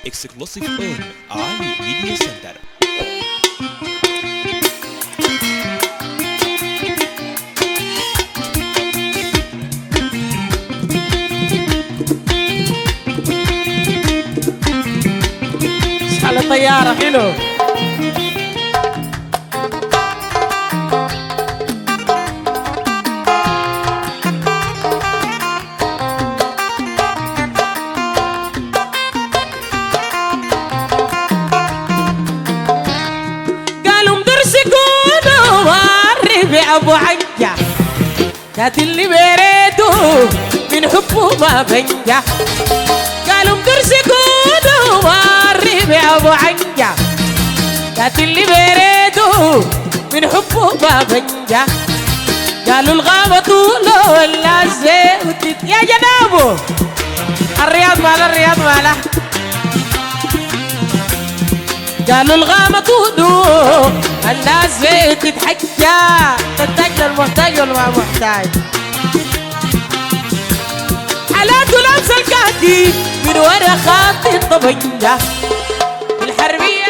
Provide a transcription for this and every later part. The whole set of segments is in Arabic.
exclusive on Ali Media Center. على الطيارة حلو. قالوا مدرسكونوا والربي أبو عنجة كات اللي بريدو من حبه ما بنجح. قالوا مدرسكونوا والربي أبو عنجة كات اللي بريدو من حبه ما بنجح. قالوا الغابة طوله ولا الزيت يا جنابه الرياض ماله الرياض ماله. قالوا الغابة طوله الناس زيت تتحجى تحتاج للمحتاج ولا ما محتاج. حالاته لابسه الكاتي من ورا خط الطبنجة الحربية.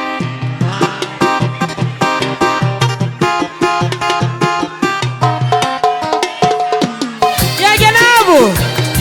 يا جنابه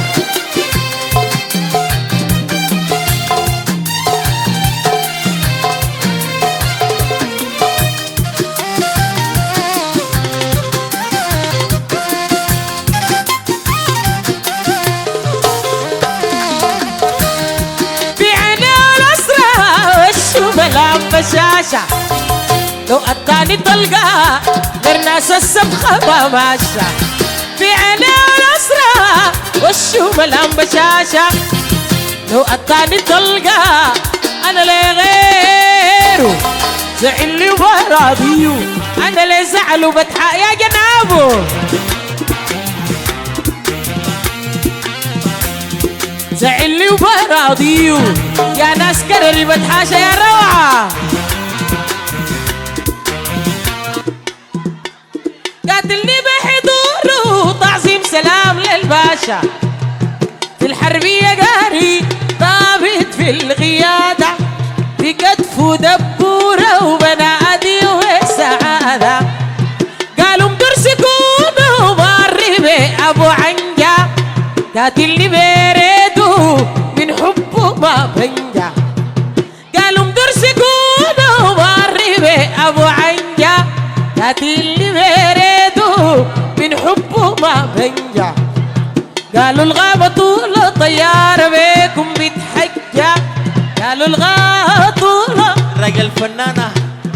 ملام بشاشة لو أتاني طلقة غير ناس السبخة ما ماشى. في عيني الأسرى وشه ملام بشاشة لو أتاني طلقة أنا لي غيره زعل لي وراضيه أنا لي زعل وبتحق يا جنابه. زعل لي وبراضيه يا ناس كرري بتحاشى يا روعة. قاتلني بحضوره تعظيم سلام للباشا في الحربية قاري ضابط في القيادة في كتفه دبورة وبنادي وسعادة. قالوا مدرسكونه ماري أبو عنجة قاتلني بريدو من حبه ما بنجح. قالوا مدرسكونه ماري أبو عنجة قاتلني بريدو من حبه ما بنجح. قالوا الغابة طول طيارة بيكم بتحجة. قالوا الغابة طول رجل فنانة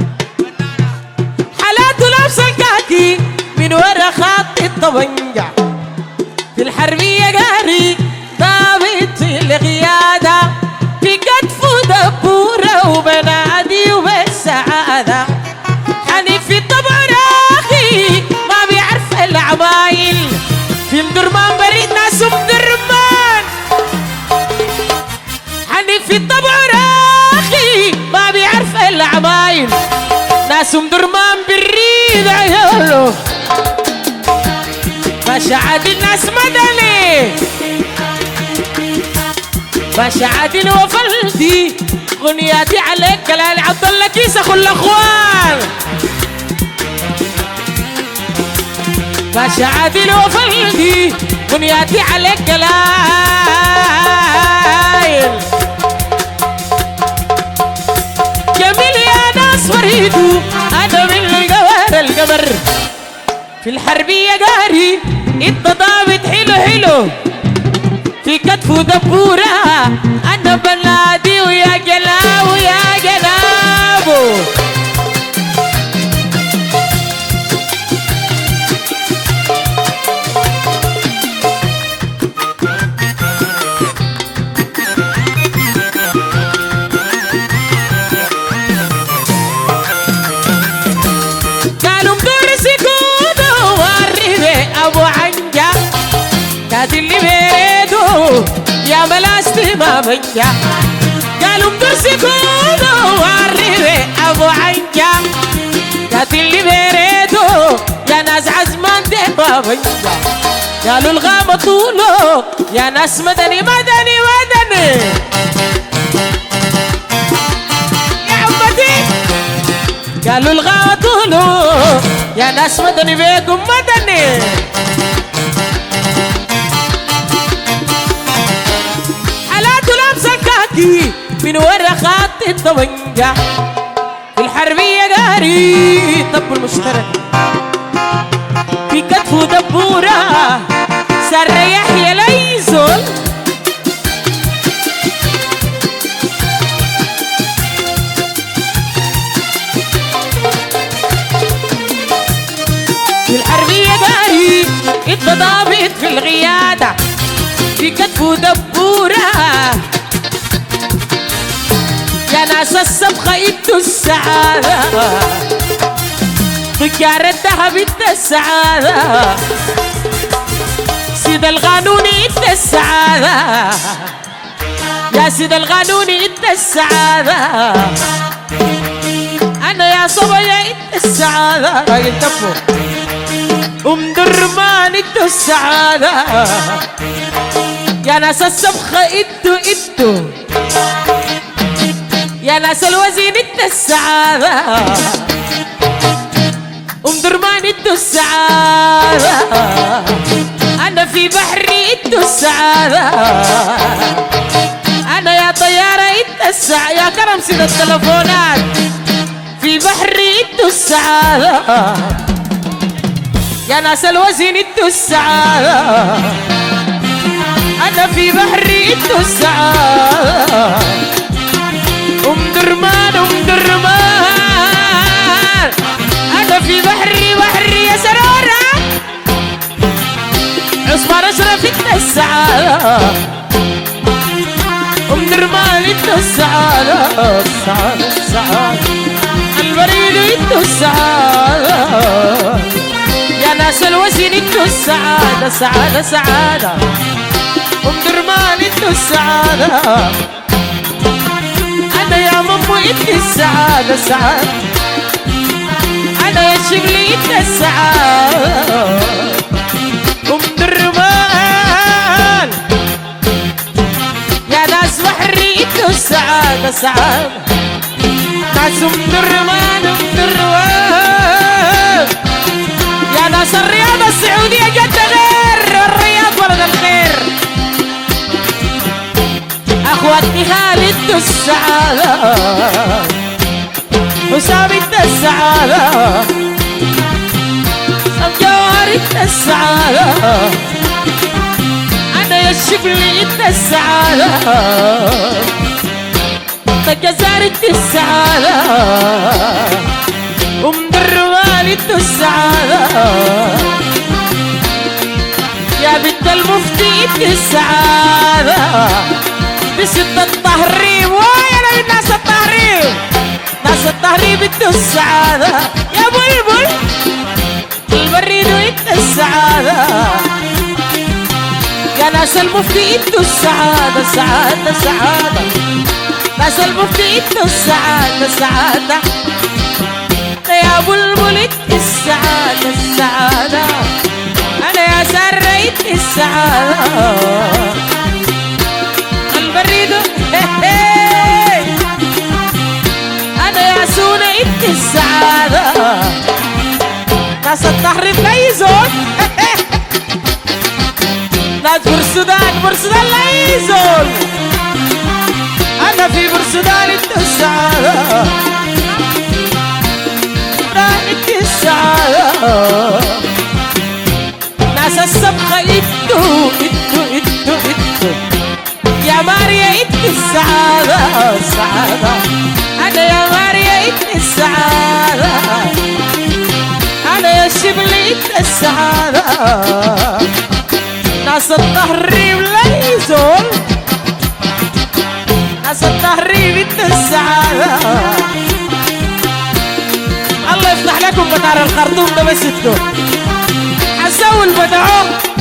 حالاته لابسه الكاكي من ورا خط الطبنجة في الحربية قاري ضابط في القيادة في كتفه دبورة وبنادي وبالسعادة. حنيف في الطبع راخي ما بيعرف العمايل في مدرمان بريد ناس مدرمان. حنيف في الطبع راخي ما بيعرف العمايل ناس مدرمان بريد عياله. باشا عادل ناس مدني باشا عادل وفلدي غنياتي عليك كلالي عبد الله كيس اخو الاخوان. باشا عادل وفلدي غنياتي عليك كلالي. جميل يا ناس فريدو انا من القمر القمر في الحربية قاري انت ضابط حلو حلو في كتفه دبورة انا بنادي ويا جلاب ويا جلابه. قالوا مدرسكونه وريني ابو عنجة كات اللي بيدو يا ملاستي ما بنجا. قالوا مدرسكونه وريني ابو عنجة كات اللي بيدو يا ناس عزمان دي ما بنجا. قالوا الغابة طوله يا ناس مدني مدني مدني. قالوا الغاوة طولو يا ناس مدني بيكم مدني حالاته لابسة كاكي من ورا خط الطبنجة في الحربية قاري طب المشترك في كتفه دبورة سر يحيى ليزول في الحربية قاري التضابط في الغيادة في كتفه دبورة يا ناس السبخة انتو السعادة تجار الذهب انت السعادة سيد القانوني انت السعادة يا سيد القانوني انت السعادة انا يا صبيا انت السعادة راجل تفو درمان انتو السعادة يا ناس السبخة انتو يا ناس الوزين انت السعادة درمان انتو السعادة انا في بحري انتو السعادة انا يا طيارة انت السعادة يا كرم سيد التلفونات في بحري انتو السعادة يا ناس الوزين انتو السعادة انا في بحري انتو السعادة درمان انا في بحري يا سرورة عثمان اشرف انت السعادة درمان انت السعادة السعادة البريد انت السعادة يا ناس الوزن انت السعادة سعادة درمان انت السعادة أنا يا مامو إنت السعادة سعادة أنا يا شبلي إنت السعادة درمان يا ناس بحري إنت السعادة سعادة ناس درمان يا ناس الرياضة السعودية جد غير الرياض بلد الخير اخواتي خالد السعادة حسام انت السعادة الجوهر انت السعادة انا يا الشبلي انت السعادة الجزائر انت السعادة درمان انت السعادة يا بنت المفتي انت السعادة بست التهريب ويا من ناس التهريب ناس التهريب انتو السعادة يا بلبل البريد وانت السعادة يا ناس المفتي انتو السعادة سعادة ناس المفتي انتو السعادة يا بلبل انت السعادة انا يا سارة انت السعادة البريد انا يا سونة انت السعادة ناس التحريف لا زول ناس برسودان لا زول انا في برسودان انت السعادة انت السعادة ناس السبخة انتو يا ماريا انت السعادة انا يا ماريا انت السعادة انا يا شبلي انت السعادة ناس التهريب لا يزول ناس التهريب انت السعادة الله يفتح لكم مطار الخرطوم ده بس انتو حسوا البدعوه